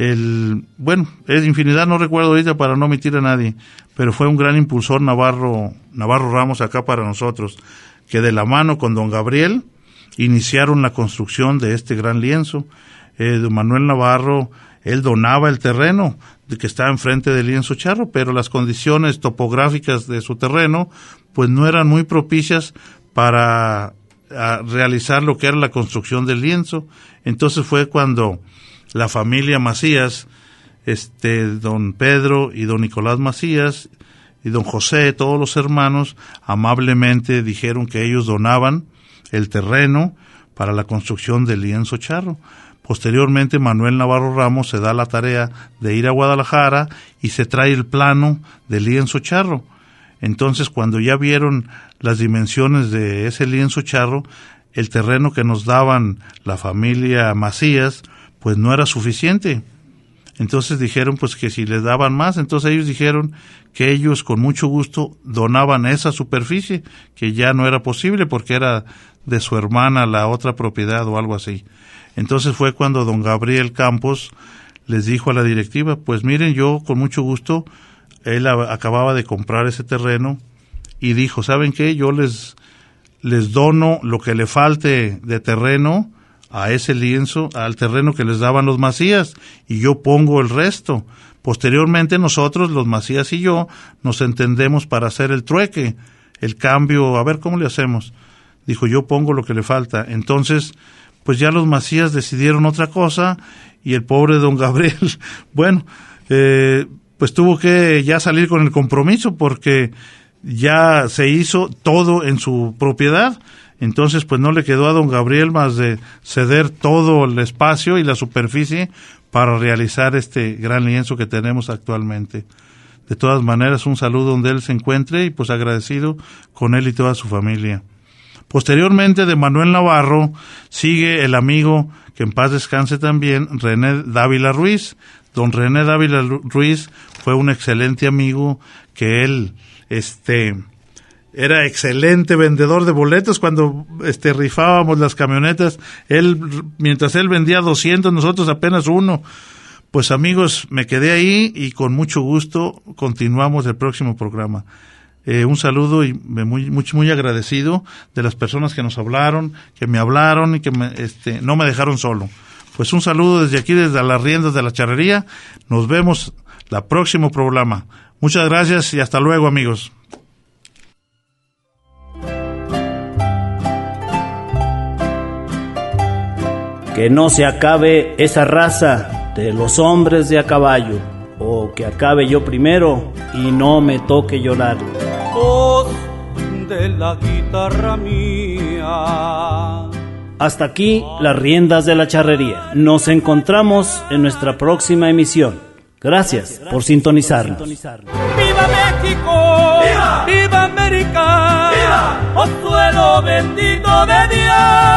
es infinidad, no recuerdo ahorita para no omitir a nadie, pero fue un gran impulsor Navarro Ramos acá para nosotros, que de la mano con don Gabriel iniciaron la construcción de este gran lienzo. Don Manuel Navarro, él donaba el terreno que estaba enfrente del lienzo charro, pero las condiciones topográficas de su terreno pues no eran muy propicias para realizar lo que era la construcción del lienzo. Entonces fue cuando la familia Macías, don Pedro y don Nicolás Macías y don José, todos los hermanos, amablemente dijeron que ellos donaban el terreno para la construcción del lienzo charro. Posteriormente Manuel Navarro Ramos se da la tarea de ir a Guadalajara y se trae el plano del lienzo charro. Entonces, cuando ya vieron las dimensiones de ese lienzo charro, el terreno que nos daban la familia Macías, pues no era suficiente. Entonces dijeron pues que si les daban más, entonces ellos dijeron que ellos con mucho gusto donaban esa superficie, que ya no era posible porque era de su hermana la otra propiedad o algo así. Entonces fue cuando don Gabriel Campos les dijo a la directiva, pues miren, yo con mucho gusto, él acababa de comprar ese terreno y dijo, ¿saben qué? Yo les dono lo que le falte de terreno a ese lienzo, al terreno que les daban los Macías, y yo pongo el resto. Posteriormente nosotros, los Macías y yo, nos entendemos para hacer el trueque, el cambio, a ver cómo le hacemos. Dijo, yo pongo lo que le falta. Entonces, pues ya los Macías decidieron otra cosa, y el pobre don Gabriel, bueno, pues tuvo que ya salir con el compromiso, porque ya se hizo todo en su propiedad. Entonces, pues no le quedó a don Gabriel más de ceder todo el espacio y la superficie para realizar este gran lienzo que tenemos actualmente. De todas maneras, un saludo donde él se encuentre y pues agradecido con él y toda su familia. Posteriormente de Manuel Navarro sigue el amigo, que en paz descanse también, René Dávila Ruiz. Don René Dávila Ruiz fue un excelente amigo, que él era excelente vendedor de boletos. Cuando rifábamos las camionetas, mientras él vendía 200, nosotros apenas uno. Pues amigos, me quedé ahí y con mucho gusto continuamos el próximo programa. Un saludo y muy agradecido de las personas que nos hablaron, que me hablaron y que no me dejaron solo. Pues un saludo desde aquí, desde las riendas de la charrería. Nos vemos la próximo programa. Muchas gracias y hasta luego, amigos. Que no se acabe esa raza de los hombres de a caballo, o que acabe yo primero y no me toque llorar. Voz de la guitarra mía. Hasta aquí las riendas de la charrería. Nos encontramos en nuestra próxima emisión. Gracias por sintonizarnos. ¡Viva México! ¡Viva! ¡Viva América! ¡Viva! ¡Oh suelo bendito de Dios!